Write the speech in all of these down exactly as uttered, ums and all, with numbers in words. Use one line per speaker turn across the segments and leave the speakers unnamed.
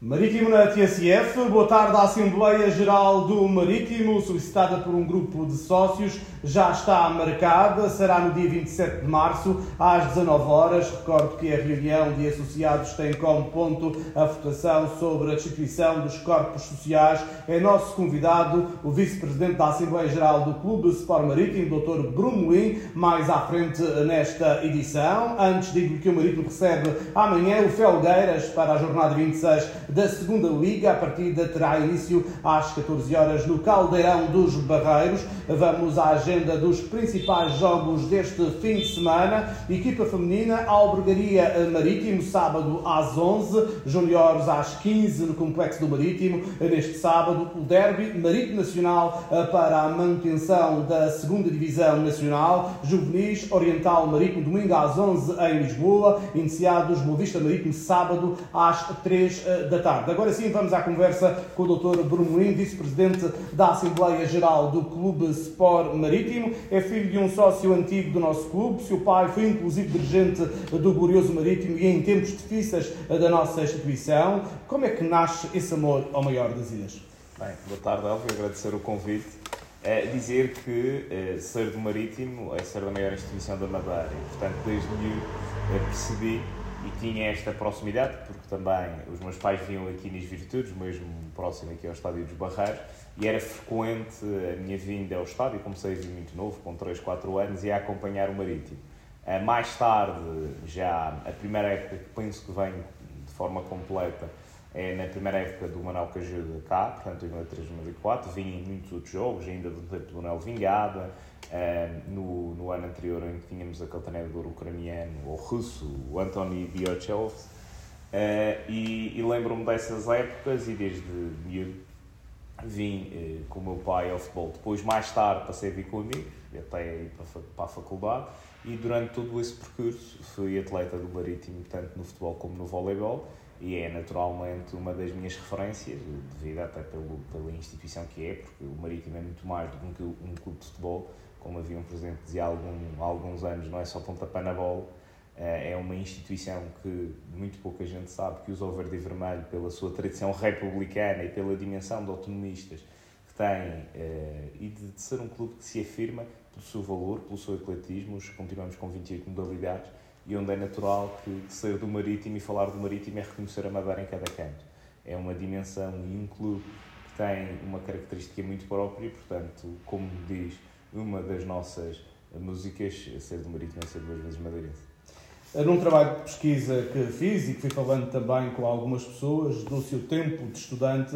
Marítimo na T S F, boa tarde. A Assembleia Geral do Marítimo, solicitada por um grupo de sócios, já está marcada, será no dia vinte e sete de março, às dezanove horas. Recordo que a reunião de associados tem como ponto a votação sobre a destituição dos corpos sociais. É nosso convidado o vice-presidente da Assembleia Geral do Clube Sport Marítimo, doutor Bruno Melim, mais à frente nesta edição. Antes, digo que o Marítimo recebe amanhã o Felgueiras para a jornada vinte e seis da segunda Liga. A partida terá início às catorze horas no Caldeirão dos Barreiros. Vamos à agenda dos principais jogos deste fim de semana. Equipa feminina, Albergaria Marítimo, sábado às onze, juniores às quinze no Complexo do Marítimo. Neste sábado, o derby Marítimo Nacional para a manutenção da segunda Divisão Nacional. Juvenis, Oriental Marítimo, domingo às onze em Lisboa. Iniciados Boa Vista Marítimo, sábado às três da tarde. Agora sim, vamos à conversa com o doutor Bruno Melim, vice-presidente da Assembleia Geral do Clube Sport Marítimo. É filho de um sócio antigo do nosso clube. Seu pai foi inclusive dirigente do glorioso Marítimo e em tempos difíceis da nossa instituição. Como é que nasce esse amor ao maior das ilhas?
Bem, boa tarde, Elvio. Agradecer o convite. É dizer que é, ser do Marítimo é ser da maior instituição da Madeira. E, portanto, desde miúdo é, percebi e tinha esta proximidade, porque também os meus pais vinham aqui nas Virtudes, mesmo próximo aqui ao Estádio dos Barreiros, e era frequente a minha vinda ao estádio. Comecei a vir muito novo, com três, quatro anos, e a acompanhar o Marítimo. Mais tarde, já a primeira época que penso que venho de forma completa, é na primeira época do Manuel Cajuda cá, portanto, dois mil e três, dois mil e quatro, vim em muitos outros jogos, ainda do tempo do Manuel Vingada, uh, no, no ano anterior em que tínhamos aquele treinador ucraniano, ou russo, o Antony Biochov, uh, e, e lembro-me dessas épocas e desde miúdo vim uh, com o meu pai ao futebol. Depois, mais tarde, passei a vir com amigos, até ir para, para a faculdade, e durante todo esse percurso fui atleta do Marítimo, tanto no futebol como no voleibol, e é naturalmente uma das minhas referências, devido até pelo, pela instituição que é, porque o Marítimo é muito mais do que um, um clube de futebol, como havia um presidente que dizia há, algum, há alguns anos, não é só pontapé na bola, é uma instituição que muito pouca gente sabe que usa o verde e vermelho pela sua tradição republicana e pela dimensão de autonomistas que tem, e de, de ser um clube que se afirma pelo seu valor, pelo seu ecletismo. Continuamos com vinte e oito modalidades, e onde é natural que ser do Marítimo e falar do Marítimo é reconhecer a Madeira em cada canto. É uma dimensão e um clube que tem uma característica muito própria, e, portanto, como diz uma das nossas músicas, ser do Marítimo é ser duas vezes madeirense.
Num trabalho de pesquisa que fiz e que fui falando também com algumas pessoas do seu tempo de estudante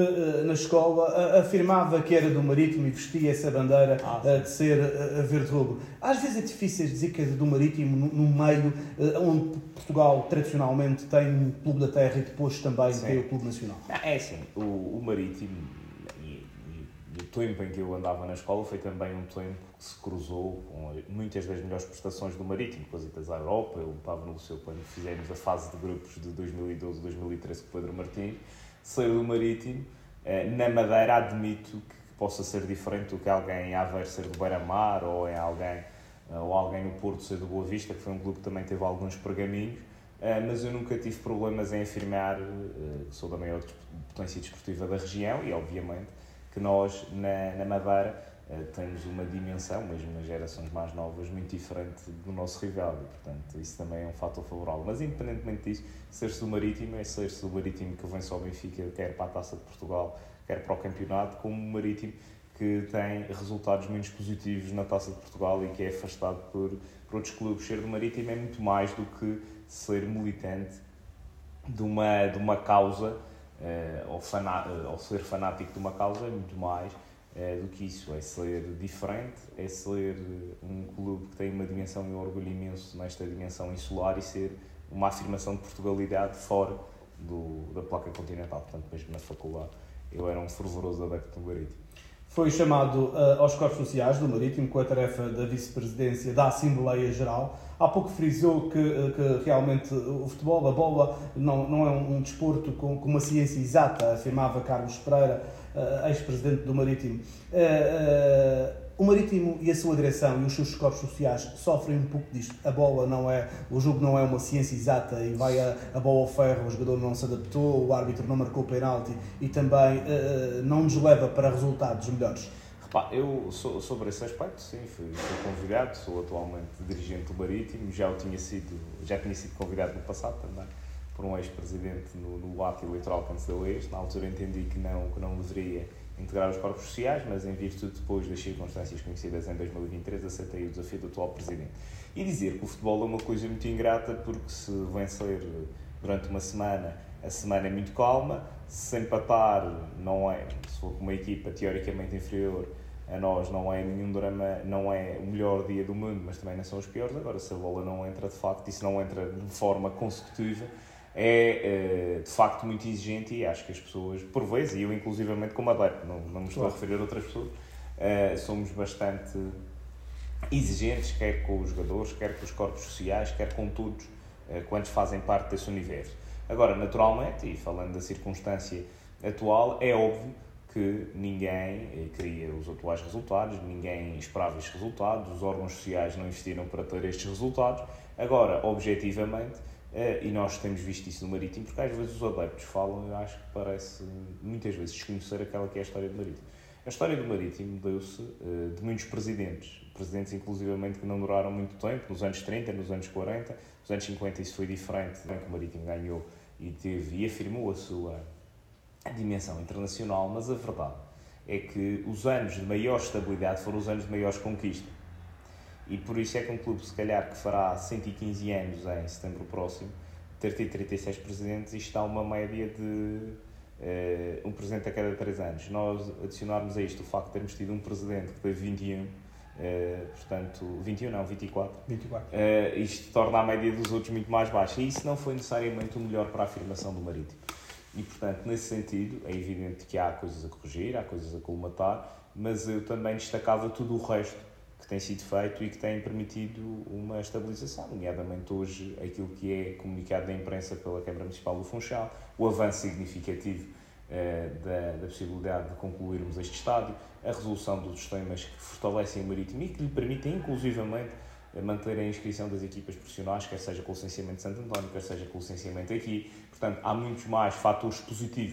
na escola, afirmava que era do Marítimo e vestia essa bandeira ah, de ser verde-rubro. Às vezes é difícil dizer que é do Marítimo no meio onde Portugal tradicionalmente tem um clube da terra e depois também sim. Tem o clube nacional.
É assim, o, o Marítimo e, e, e o tempo em que eu andava na escola foi também um tempo que se cruzou com muitas das melhores prestações do Marítimo, com as idas à Europa. Eu estava no Liceu quando fizemos a fase de grupos de dois mil e doze, dois mil e treze com o Pedro Martins. Ser do Marítimo, na Madeira, admito que possa ser diferente do que alguém em Aveiro ser do Beira-Mar, ou, em alguém, ou alguém no Porto ser do Boa Vista, que foi um clube que também teve alguns pergaminhos, mas eu nunca tive problemas em afirmar que sou da maior potência desportiva da região, e obviamente que nós, na, na Madeira, temos uma dimensão, mesmo nas gerações mais novas, muito diferente do nosso rival, e, portanto, isso também é um fator favorável. Mas, independentemente disso, ser-se do Marítimo é ser-se do Marítimo que vence ao Benfica, quer para a Taça de Portugal, quer para o campeonato, como o Marítimo que tem resultados menos positivos na Taça de Portugal e que é afastado por, por outros clubes. Ser do Marítimo é muito mais do que ser militante de uma, de uma causa, uh, ou, faná, ou ser fanático de uma causa, é muito mais É, do que isso. É ser diferente, é ser um clube que tem uma dimensão e um orgulho imenso nesta dimensão insular, e ser uma afirmação de Portugalidade fora do, da placa continental. Portanto, mesmo na faculdade, eu era um fervoroso adepto do Marítimo.
Foi chamado uh, aos corpos sociais do Marítimo com a tarefa da vice-presidência da Assembleia Geral. Há pouco frisou que, que realmente o futebol, a bola, não, não é um, um desporto com, com uma ciência exata, afirmava Carlos Pereira, uh, ex-presidente do Marítimo. Uh, uh, o Marítimo e a sua direção e os seus corpos sociais sofrem um pouco disto. A bola não é, o jogo não é uma ciência exata e vai a, a bola ao ferro, o jogador não se adaptou, o árbitro não marcou o penalti e também uh, não nos leva para resultados melhores.
Repá, eu sou, sobre esse aspecto, sim, fui, fui convidado, sou atualmente dirigente do Marítimo, já, o tinha sido, já tinha sido convidado no passado também, por um ex-presidente no, no ato eleitoral que antecedeu este. Na altura entendi que não, que não deveria integrar os corpos sociais, mas em virtude depois das circunstâncias conhecidas em dois mil e vinte e três, aceitei o desafio do atual presidente. E dizer que o futebol é uma coisa muito ingrata, porque se vencer durante uma semana, a semana é muito calma, se empatar, não é, se for com uma equipa teoricamente inferior a nós, não é nenhum drama, não é o melhor dia do mundo, mas também não são os piores. Agora, se a bola não entra de facto, e se não entra de forma consecutiva, é de facto muito exigente, e acho que as pessoas, por vezes, e eu inclusivamente como adepto, não, não me estou a referir a outras pessoas, somos bastante exigentes, quer com os jogadores, quer com os corpos sociais, quer com todos quantos fazem parte desse universo. Agora, naturalmente, e falando da circunstância atual, é óbvio que ninguém queria os atuais resultados, ninguém esperava estes resultados, os órgãos sociais não investiram para ter estes resultados. Agora, objetivamente, e nós temos visto isso no Marítimo, porque às vezes os adeptos falam, eu acho que parece muitas vezes desconhecer aquela que é a história do Marítimo. A história do Marítimo deu-se de muitos presidentes, presidentes inclusivamente que não duraram muito tempo, nos anos trinta, nos anos quarenta, nos anos cinquenta isso foi diferente, bem que o Marítimo ganhou e teve e afirmou a sua dimensão internacional, mas a verdade é que os anos de maior estabilidade foram os anos de maiores conquistas. E por isso é que um clube, se calhar, que fará cento e quinze anos em setembro próximo, ter tido trinta e seis presidentes, isto está uma média de uh, um presidente a cada três anos. Nós adicionarmos a isto o facto de termos tido um presidente que teve vinte e um, uh, portanto, vinte e um não, vinte e quatro,
vinte e quatro.
Uh, isto torna a média dos outros muito mais baixa. E isso não foi necessariamente o melhor para a afirmação do Marítimo. E, portanto, nesse sentido, é evidente que há coisas a corrigir, há coisas a colmatar, mas eu também destacava tudo o resto que tem sido feito e que tem permitido uma estabilização, nomeadamente hoje aquilo que é comunicado na imprensa pela Câmara Municipal do Funchal, o avanço significativo uh, da, da possibilidade de concluirmos este estádio, a resolução dos temas que fortalecem o Marítimo e que lhe permitem, inclusivamente, manter a inscrição das equipas profissionais, quer seja com o licenciamento de Santo António, quer seja com o licenciamento aqui. Portanto, há muitos mais fatores positivos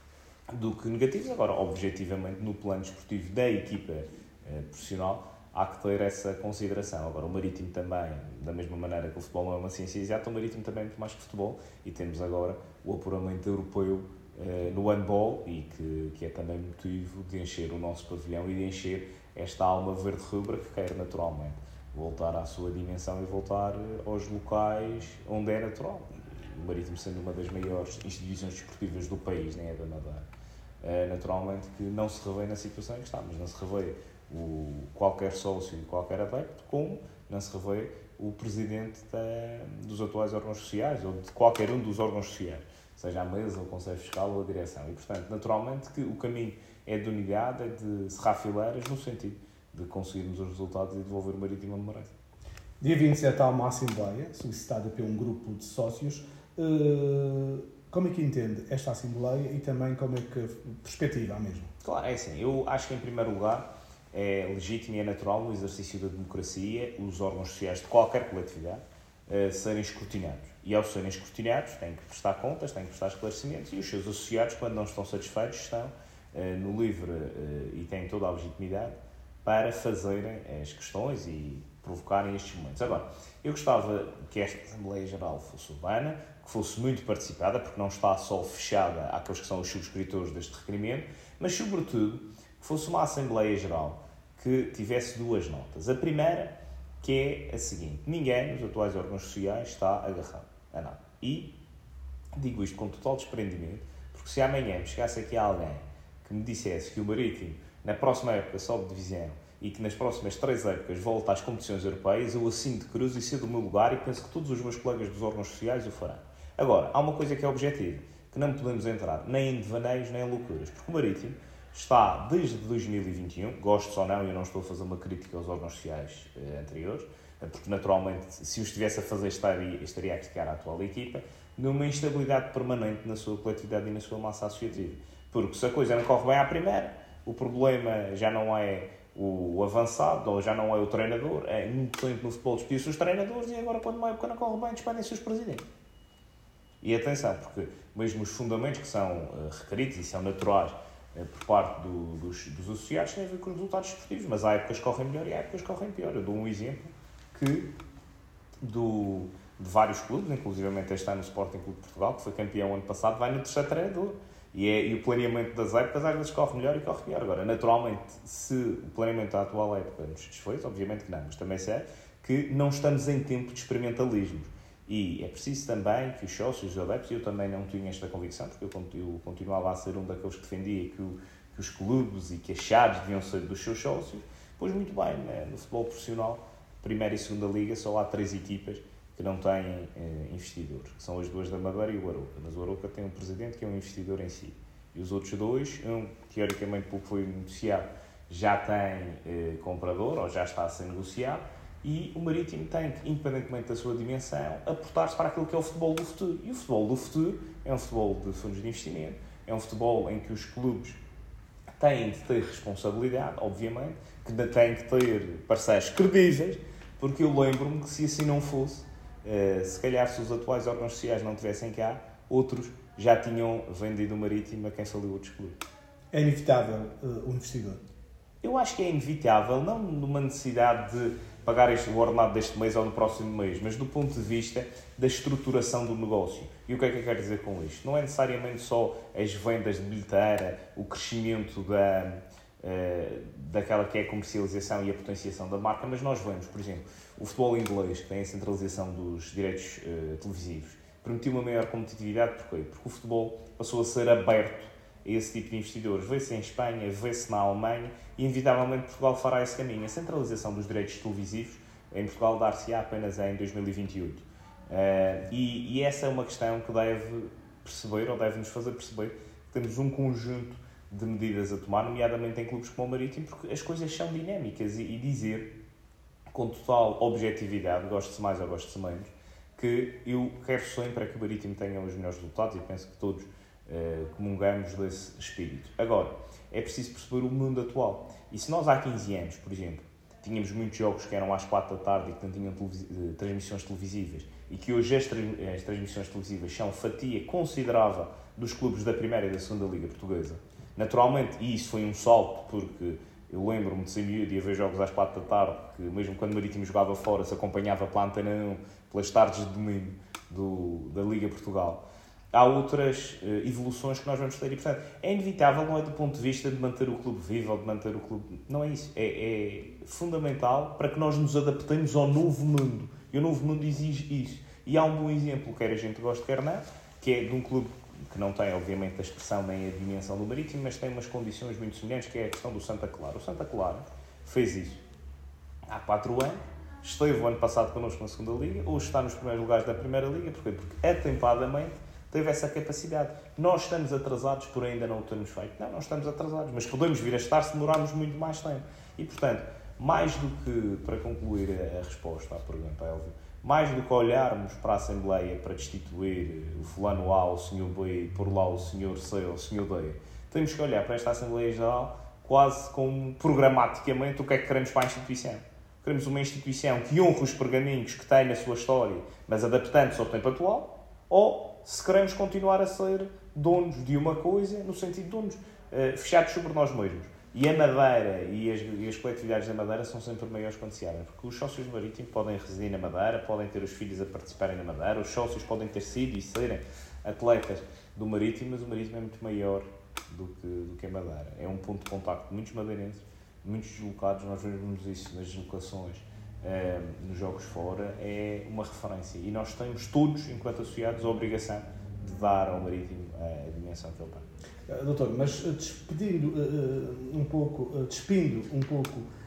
do que negativos. Agora, objetivamente, no plano desportivo da equipa eh, profissional, há que ter essa consideração. Agora, o Marítimo também, da mesma maneira que o futebol não é uma ciência exata, o Marítimo também é muito mais que futebol, e temos agora o apuramento europeu eh, no handball, e que, que é também motivo de encher o nosso pavilhão e de encher esta alma verde-rubra que quer naturalmente voltar à sua dimensão e voltar aos locais onde é natural. O Marítimo sendo uma das maiores instituições desportivas do país, nem é da Madeira, é, naturalmente que não se revê na situação em que está, mas não se revê o, qualquer sócio e qualquer adepto, como não se revê o presidente da, dos atuais órgãos sociais, ou de qualquer um dos órgãos sociais, seja a mesa, o Conselho Fiscal ou a direção. E, portanto, naturalmente que o caminho é de unidade, é de serrar fileiras, no sentido de conseguirmos os resultados e devolver o Marítimo onde merece.
Dia vinte e sete há uma Assembleia, solicitada por um grupo de sócios. Como é que entende esta Assembleia e também como é que perspectiva a mesma?
Claro, é assim, eu acho que em primeiro lugar é legítimo e é natural no exercício da democracia os órgãos sociais de qualquer coletividade uh, serem escrutinados. E ao serem escrutinados têm que prestar contas, têm que prestar esclarecimentos, e os seus associados, quando não estão satisfeitos, estão uh, no livre uh, e têm toda a legitimidade para fazerem as questões e provocarem estes momentos. Agora, eu gostava que esta Assembleia Geral fosse urbana, que fosse muito participada, porque não está só fechada àqueles que são os subscritores deste requerimento, mas, sobretudo, que fosse uma Assembleia Geral que tivesse duas notas. A primeira, que é a seguinte: ninguém nos atuais órgãos sociais está agarrado a nada. E digo isto com total desprendimento, porque se amanhã me chegasse aqui alguém que me dissesse que o Marítimo na próxima época sobe de divisão e que nas próximas três épocas volta às competições europeias, eu assino de cruz e cedo do meu lugar, e penso que todos os meus colegas dos órgãos sociais o farão. Agora, há uma coisa que é objetiva, que não podemos entrar nem em devaneios nem em loucuras, porque o Marítimo está desde dois mil e vinte e um, gosto ou não, eu não estou a fazer uma crítica aos órgãos sociais eh, anteriores, porque naturalmente, se o estivesse a fazer, estaria, estaria a criticar a atual equipa, numa instabilidade permanente na sua coletividade e na sua massa associativa. Porque se a coisa não corre bem à primeira, o problema já não é o avançado, ou já não é o treinador, é muito tempo no futebol despedir-se os treinadores e agora, quando uma época não corre bem, despedem-se os presidentes. E atenção, porque mesmo os fundamentos que são uh, requeridos e são naturais uh, por parte do, dos, dos associados têm a ver com os resultados esportivos, mas há épocas que correm melhor e há épocas que correm pior. Eu dou um exemplo que do, de vários clubes, inclusivamente este ano o Sporting Clube de Portugal, que foi campeão ano passado, vai no terceiro treinador. E, é, e o planeamento das épocas às vezes corre melhor e corre pior. Agora, naturalmente, se o planeamento da atual época nos desfez, obviamente que não, mas também sei que não estamos em tempo de experimentalismos. E é preciso também que os sócios, os adeptos, e eu também não tinha esta convicção, porque eu continuava a ser um daqueles que defendia que, o, que os clubes e que as chaves deviam ser dos seus sócios, pois muito bem, né? No futebol profissional, primeira e segunda liga, só há três equipas que não têm eh, investidores, que são as duas da Madeira e o Arouca. Mas o Arouca tem um presidente que é um investidor em si. E os outros dois, um, teoricamente, pelo que foi negociado, já tem eh, comprador, ou já está a ser negociado, e o Marítimo tem que, independentemente da sua dimensão, aportar-se para aquilo que é o futebol do futuro. E o futebol do futuro é um futebol de fundos de investimento, é um futebol em que os clubes têm de ter responsabilidade, obviamente, que têm que ter parceiros credíveis, porque eu lembro-me que se assim não fosse, Uh, se calhar se os atuais órgãos sociais não estivessem cá, outros já tinham vendido o Marítimo a quem faliu outros clubes.
É inevitável uh, o investidor?
Eu acho que é inevitável, não numa necessidade de pagar este, o ordenado deste mês ou do próximo mês, mas do ponto de vista da estruturação do negócio. E o que é que eu quero dizer com isto? Não é necessariamente só as vendas de bilheteira, o crescimento da, uh, daquela que é a comercialização e a potenciação da marca, mas nós vemos, por exemplo, o futebol inglês, que tem a centralização dos direitos uh, televisivos, permitiu uma maior competitividade. Porquê? Porque o futebol passou a ser aberto a esse tipo de investidores. Vê-se em Espanha, vê-se na Alemanha e, inevitavelmente, Portugal fará esse caminho. A centralização dos direitos televisivos em Portugal dar-se-á apenas em dois mil e vinte e oito. Uh, e, e essa é uma questão que deve perceber, ou deve nos fazer perceber, que temos um conjunto de medidas a tomar, nomeadamente em clubes como o Marítimo, porque as coisas são dinâmicas e, e dizer com total objetividade, goste-se mais ou goste-se menos, que eu quero sempre que o Marítimo tenha os melhores resultados e penso que todos uh, comungamos desse espírito. Agora, é preciso perceber o mundo atual. E se nós há quinze anos, por exemplo, tínhamos muitos jogos que eram às quatro da tarde e que não tinham televis- transmissões televisivas, e que hoje as, tra- as transmissões televisivas são fatia considerável dos clubes da primeira e da segunda Liga Portuguesa, naturalmente, e isso foi um salto, porque eu lembro-me de ser miúdo e a ver jogos às quatro da tarde, que mesmo quando o Marítimo jogava fora, se acompanhava pela Antena um, pelas tardes de domingo do, da Liga Portugal. Há outras uh, evoluções que nós vamos ter e, portanto, é inevitável, não é do ponto de vista de manter o clube vivo ou de manter o clube... Não é isso. É, é fundamental para que nós nos adaptemos ao novo mundo. E o novo mundo exige isso. E há um bom exemplo, quer a gente goste, quer não, que é de um clube que não tem, obviamente, a expressão nem a dimensão do Marítimo, mas tem umas condições muito semelhantes, que é a questão do Santa Clara. O Santa Clara fez isso há quatro anos, esteve o ano passado connosco na segunda Liga, hoje está nos primeiros lugares da primeira Liga, porquê? Porque atempadamente teve essa capacidade. Nós estamos atrasados por ainda não o termos feito. Não, nós estamos atrasados, mas podemos vir a estar se demorarmos muito mais tempo. E, portanto, mais do que, para concluir a, a resposta à pergunta, Elvio, mais do que olharmos para a Assembleia para destituir o fulano A, o senhor B, e por lá o senhor C ou o senhor D, temos que olhar para esta Assembleia Geral quase como programaticamente o que é que queremos para a instituição. Queremos uma instituição que honre os pergaminhos que tem na sua história, mas adaptando-se ao tempo atual, ou se queremos continuar a ser donos de uma coisa, no sentido de donos, uh, fechados sobre nós mesmos. E a Madeira e as, e as coletividades da Madeira são sempre maiores quando se abrem, porque os sócios do Marítimo podem residir na Madeira, podem ter os filhos a participarem na Madeira, os sócios podem ter sido e serem atletas do Marítimo, mas o Marítimo é muito maior do que, do que a Madeira. É um ponto de contacto de muitos madeirenses, muitos deslocados, nós vemos isso nas deslocações, eh, nos jogos fora, é uma referência. E nós temos todos, enquanto associados, a obrigação de dar ao Marítimo a dimensão que ele tem.
Doutor, mas despedindo uh, um pouco, uh, despindo um pouco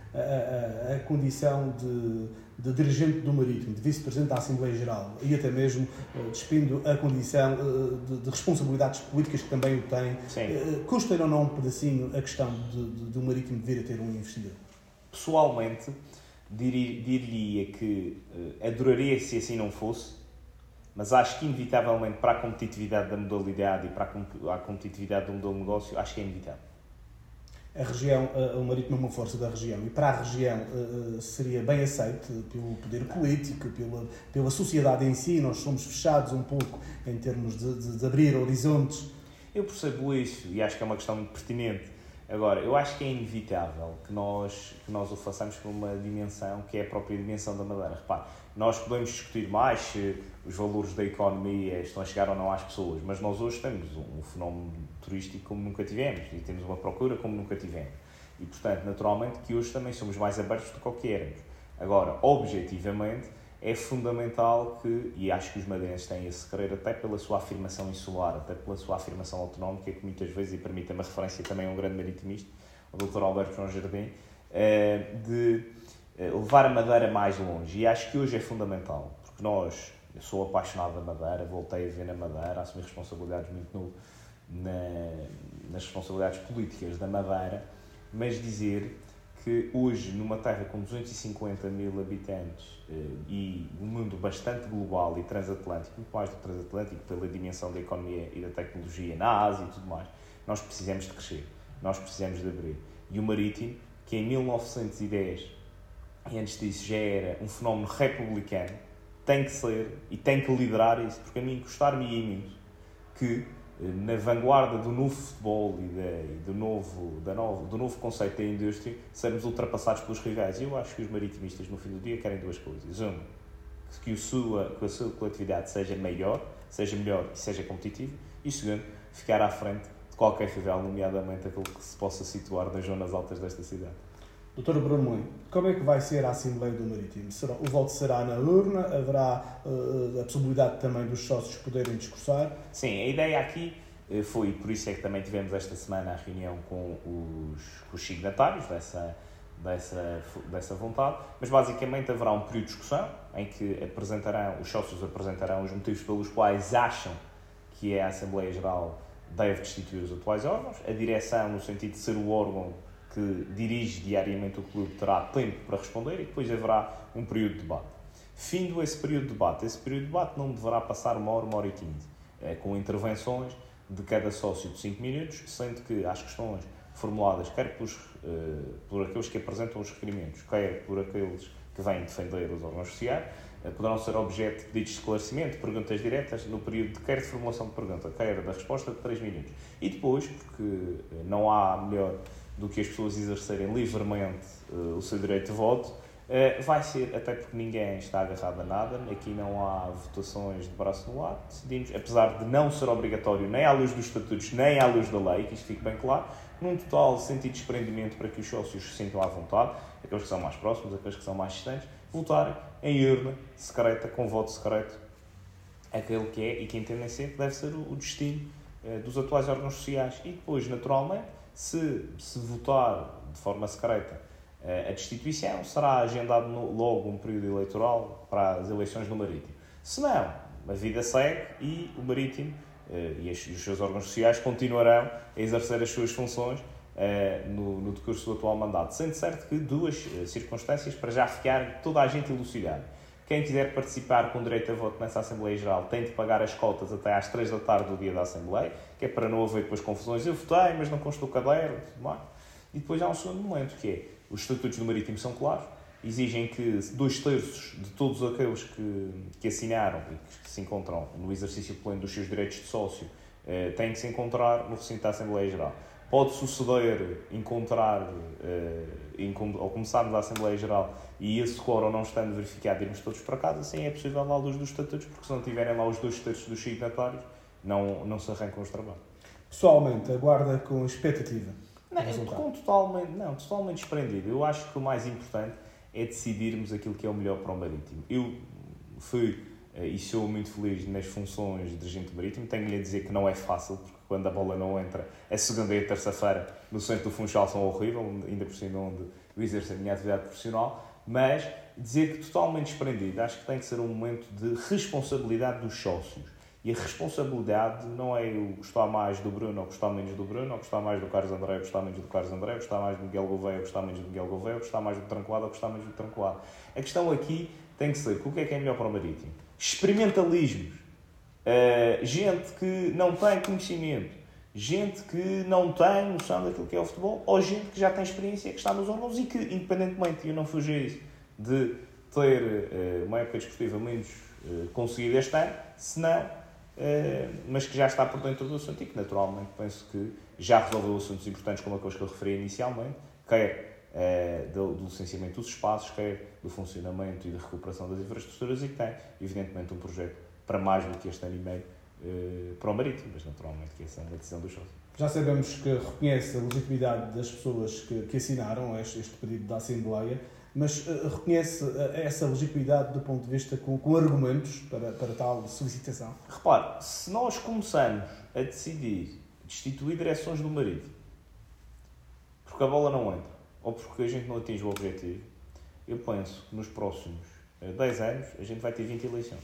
a, a, a condição de, de dirigente do Marítimo, de vice-presidente da Assembleia Geral e até mesmo uh, despindo a condição uh, de, de responsabilidades políticas que também o tem, uh, custa ou não um pedacinho a questão de, de, de um Marítimo vir a ter um investidor?
Pessoalmente, dir-lhe que uh, adoraria se assim não fosse, mas acho que inevitavelmente para a competitividade da modalidade e para a competitividade do modelo de negócio, acho que é inevitável.
A região, o Marítimo é uma força da região e para a região seria bem aceito pelo poder político, pela, pela sociedade em si. Nós somos fechados um pouco em termos de, de, de abrir horizontes.
Eu percebo isso e acho que é uma questão muito pertinente. Agora, eu acho que é inevitável que nós, que nós o façamos por uma dimensão que é a própria dimensão da Madeira. Repare, nós podemos discutir mais se os valores da economia estão a chegar ou não às pessoas, mas nós hoje temos um fenómeno turístico como nunca tivemos e temos uma procura como nunca tivemos. E, portanto, naturalmente que hoje também somos mais abertos do que o que éramos. Agora, objetivamente, é fundamental que, e acho que os madeirenses têm esse querer até pela sua afirmação insular, até pela sua afirmação autonómica, que muitas vezes, e permita-me a referência também a um grande maritimista, o doutor Alberto João Jardim, de levar a Madeira mais longe. E acho que hoje é fundamental, porque nós, eu sou apaixonado da Madeira, voltei a viver na Madeira, assumi responsabilidades muito no, na, nas responsabilidades políticas da Madeira, mas dizer que hoje, numa terra com duzentos e cinquenta mil habitantes e um mundo bastante global e transatlântico, muito mais do que transatlântico, pela dimensão da economia e da tecnologia na Ásia e tudo mais, nós precisamos de crescer, nós precisamos de abrir. E o Marítimo, que em mil novecentos e dez, e antes disso já era um fenómeno republicano, tem que ser e tem que liderar isso, porque a mim gostar-me muito que na vanguarda do novo futebol e, de, e do, novo, da novo, do novo conceito da indústria, sermos ultrapassados pelos rivais. E eu acho que os maritimistas, no fim do dia, querem duas coisas. Uma, que, o sua, que a sua coletividade seja maior, seja melhor e seja competitiva. E segundo, ficar à frente de qualquer rival, nomeadamente aquele que se possa situar nas zonas altas desta cidade.
doutor Bruno Moinho, como é que vai ser a Assembleia do Marítimo? Será, o voto será na urna? Haverá uh, a possibilidade também dos sócios poderem discursar?
Sim, a ideia aqui foi, por isso é que também tivemos esta semana a reunião com os, com os signatários dessa, dessa, dessa vontade, mas basicamente haverá um período de discussão em que apresentarão, os sócios apresentarão os motivos pelos quais acham que a Assembleia Geral deve destituir os atuais órgãos. A direção, no sentido de ser o órgão que dirige diariamente o clube, terá tempo para responder e depois haverá um período de debate. Findo esse período de debate, esse período de debate não deverá passar uma hora, uma hora e quinze, é, com intervenções de cada sócio de cinco minutos, sendo que as questões formuladas, quer por, uh, por aqueles que apresentam os requerimentos, quer por aqueles que vêm defender os órgãos sociais, uh, poderão ser objeto de pedidos de esclarecimento, perguntas diretas, no período de quer de formulação de pergunta, quer da resposta de três minutos. E depois, porque uh, não há melhor do que as pessoas exercerem livremente uh, o seu direito de voto, uh, vai ser, até porque ninguém está agarrado a nada, aqui não há votações de braço no ar, decidimos, apesar de não ser obrigatório nem à luz dos estatutos, nem à luz da lei, que isto fique bem claro, num total sentido de desprendimento para que os sócios se sintam à vontade, aqueles que são mais próximos, aqueles que são mais distantes, votarem em urna secreta, com voto secreto, aquele que é e que entendem ser que deve ser o, o destino uh, dos atuais órgãos sociais. E depois, naturalmente, Se, se votar de forma secreta a destituição, será agendado no, logo um período eleitoral para as eleições no Marítimo. Se não, a vida segue e o Marítimo eh, e, as, e os seus órgãos sociais continuarão a exercer as suas funções eh, no, no decurso do atual mandato. Sendo certo que duas eh, circunstâncias para já ficar toda a gente elucidada. Quem quiser participar com direito a voto nessa Assembleia Geral tem de pagar as cotas até às três da tarde do dia da Assembleia, que é para não haver depois confusões. Eu votei, mas não constou o caderno e tudo mais. E depois há um segundo momento, que é, os estatutos do Marítimo são claros, exigem que dois terços de todos aqueles que, que assinaram e que se encontram no exercício pleno dos seus direitos de sócio eh, têm que se encontrar no recinto da Assembleia Geral. Pode suceder encontrar, eh, ao começarmos a Assembleia Geral, e esse quórum não estando verificado, irmos todos para casa, assim é possível à luz dos estatutos, porque se não tiverem lá os dois terços dos signatários, não, não se arrancam os trabalhos.
Pessoalmente, aguarda com expectativa?
Não, com totalmente, não, totalmente desprendido. Eu acho que o mais importante é decidirmos aquilo que é o melhor para o Marítimo. Eu fui e sou muito feliz nas funções de dirigente marítimo. Tenho-lhe a dizer que não é fácil, porque quando a bola não entra, a segunda e a terça-feira no centro do Funchal são horríveis, ainda por cima onde eu exerço a minha atividade profissional, mas dizer que totalmente desprendido, acho que tem que ser um momento de responsabilidade dos sócios E a responsabilidade não é eu gostar mais do Bruno ou gostar menos do Bruno, ou gostar mais do Carlos André ou gostar menos do Carlos André, ou gostar mais do Miguel Gouveia ou gostar menos do Miguel Gouveia, ou gostar mais do Trancoado ou gostar menos do Trancoado. A questão aqui tem que ser, o que é que é melhor para o Marítimo? Experimentalismos. Uh, gente que não tem conhecimento, gente que não tem noção daquilo que é o futebol, ou gente que já tem experiência, que está nos órgãos e que, independentemente, e eu não fugi a isso, de ter uh, uma época desportiva menos uh, conseguida este ano, se não, uh, mas que já está por dentro do assunto e que, naturalmente, penso que já resolveu assuntos importantes como aqueles que eu referi inicialmente, quer uh, do, do licenciamento dos espaços, quer do funcionamento e da recuperação das infraestruturas e que tem, evidentemente, um projeto para mais do que este ano e meio uh, para o Marítimo, mas naturalmente que essa é uma decisão dos sócios.
Já sabemos que reconhece a legitimidade das pessoas que, que assinaram este, este pedido da Assembleia, mas uh, reconhece uh, essa legitimidade do ponto de vista com, com argumentos para, para tal solicitação?
Repare, se nós começamos a decidir destituir direções do Marítimo porque a bola não entra ou porque a gente não atinge o objetivo, eu penso que nos próximos uh, dez anos a gente vai ter vinte eleições.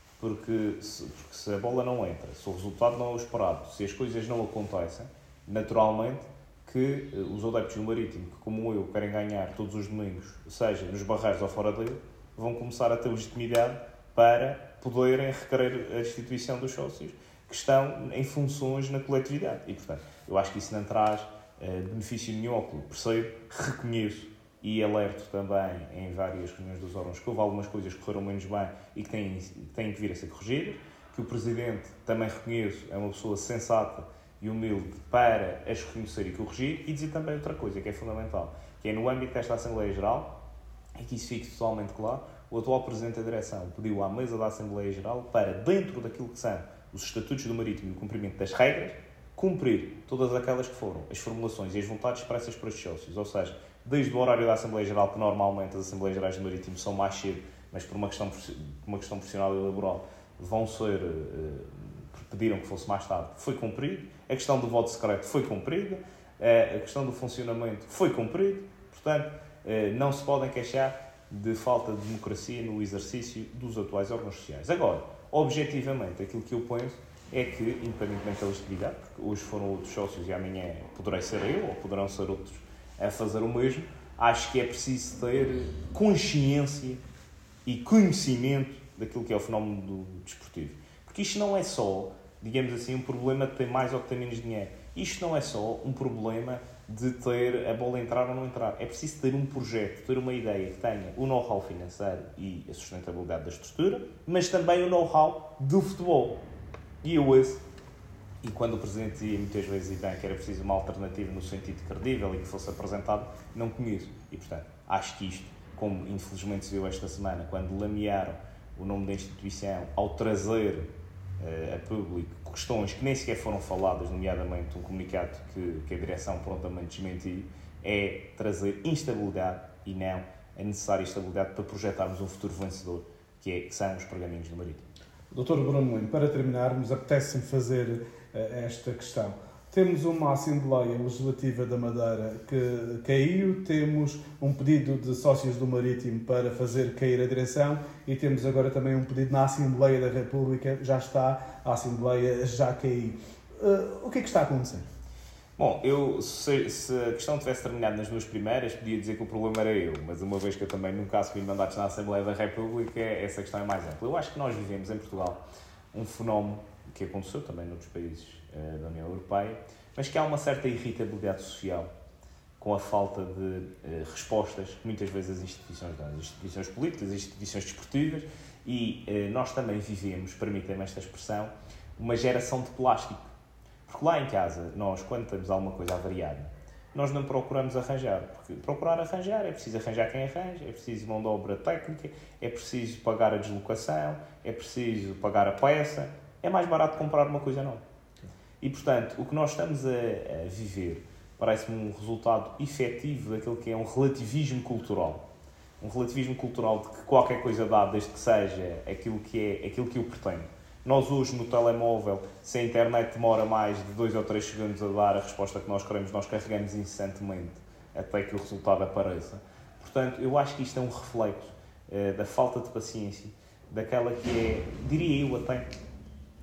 Porque se, porque se a bola não entra, se o resultado não é o esperado, se as coisas não acontecem, naturalmente que uh, os adeptos do Marítimo, que como eu querem ganhar todos os domingos, seja nos barreiros ou fora dele, vão começar a ter legitimidade para poderem requerer a destituição dos sócios que estão em funções na coletividade. E, portanto, eu acho que isso não traz uh, benefício nenhum ao clube. Percebo, reconheço e alerto também em várias reuniões dos órgãos que houve algumas coisas que correram menos bem e que têm, têm que vir a ser corrigidas, que o Presidente, também reconheço, é uma pessoa sensata e humilde para as reconhecer e corrigir, e dizer também outra coisa que é fundamental, que é no âmbito desta Assembleia Geral, e que isso fique totalmente claro, o atual Presidente da Direção pediu à mesa da Assembleia Geral para, dentro daquilo que são os estatutos do Marítimo e o cumprimento das regras, cumprir todas aquelas que foram as formulações e as vontades expressas por estes sócios, ou seja, desde o horário da Assembleia Geral, que normalmente as Assembleias Gerais do Marítimo são mais cedo, mas por uma questão, uma questão profissional e laboral, vão ser, uh, pediram que fosse mais tarde, foi cumprido. A questão do voto secreto foi cumprida. Uh, a questão do funcionamento foi cumprido. Portanto, uh, não se podem queixar de falta de democracia no exercício dos atuais órgãos sociais. Agora, objetivamente, aquilo que eu penso é que, independentemente da legitimidade, porque hoje foram outros sócios e amanhã poderei ser eu, ou poderão ser outros a fazer o mesmo, acho que é preciso ter consciência e conhecimento daquilo que é o fenómeno do desportivo. Porque isto não é só, digamos assim, um problema de ter mais ou de ter menos dinheiro. Isto não é só um problema de ter a bola entrar ou não entrar. É preciso ter um projeto, ter uma ideia que tenha o know-how financeiro e a sustentabilidade da estrutura, mas também o know-how do futebol. E eu ouço, e quando o Presidente dizia muitas vezes e bem que era preciso uma alternativa no sentido credível e que fosse apresentado, não conheço. E, portanto, acho que isto, como infelizmente se viu esta semana, quando lamearam o nome da instituição ao trazer uh, a público questões que nem sequer foram faladas, nomeadamente um comunicado que, que a direção prontamente desmentiu, é trazer instabilidade e não a necessária estabilidade para projetarmos um futuro vencedor, que, é, que são os pergaminhos do Marítimo.
doutor Bruno Moinho, para terminarmos, apetece-me fazer uh, esta questão. Temos uma Assembleia Legislativa da Madeira que caiu, temos um pedido de sócios do Marítimo para fazer cair a direção e temos agora também um pedido na Assembleia da República, já está, a Assembleia já caiu. Uh, o que é que está a acontecer?
Bom, eu, se, se a questão tivesse terminado nas duas primeiras, podia dizer que o problema era eu, mas uma vez que eu também nunca assumi mandatos na Assembleia da República, essa questão é mais ampla. Eu acho que nós vivemos em Portugal um fenómeno que aconteceu também noutros países uh, da União Europeia, mas que há uma certa irritabilidade social com a falta de uh, respostas que muitas vezes as instituições dão, as instituições políticas, as instituições desportivas, e uh, nós também vivemos, permitem-me esta expressão, uma geração de plástico. Porque lá em casa, nós, quando temos alguma coisa avariada, nós não procuramos arranjar. Porque procurar arranjar é preciso arranjar quem arranja, é preciso mão de obra técnica, é preciso pagar a deslocação, é preciso pagar a peça. É mais barato comprar uma coisa nova. E, portanto, o que nós estamos a, a viver parece-me um resultado efetivo daquilo que é um relativismo cultural. Um relativismo cultural de que qualquer coisa dá, desde que seja aquilo que é aquilo que eu pretendo. Nós hoje, no telemóvel, se a internet demora mais de dois ou três segundos a dar a resposta que nós queremos, nós carregamos incessantemente até que o resultado apareça. Portanto, eu acho que isto é um reflexo uh, da falta de paciência, daquela que é, diria eu até,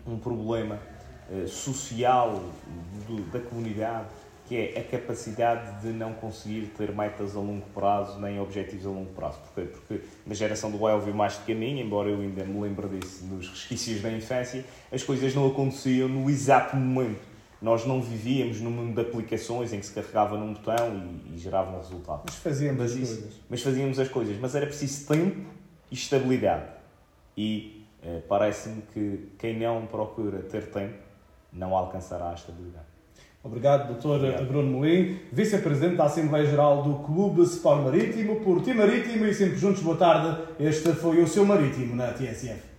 um problema uh, social do, da comunidade, que é a capacidade de não conseguir ter metas a longo prazo, nem objetivos a longo prazo. Porquê? Porque na geração do Boy ouviu mais do que a minha, embora eu ainda me lembre disso nos resquícios da infância, as coisas não aconteciam no exato momento. Nós não vivíamos no mundo de aplicações em que se carregava num botão e, e gerava um resultado.
Mas fazíamos
mas
as
isso,
coisas.
Mas fazíamos as coisas. Mas era preciso tempo e estabilidade. E eh, parece-me que quem não procura ter tempo não alcançará a estabilidade.
Obrigado, doutor Bruno Melim, Vice-Presidente da Assembleia Geral do Clube Sport Marítimo, por Ti Marítimo e sempre juntos, boa tarde. Este foi o seu Marítimo na T S F.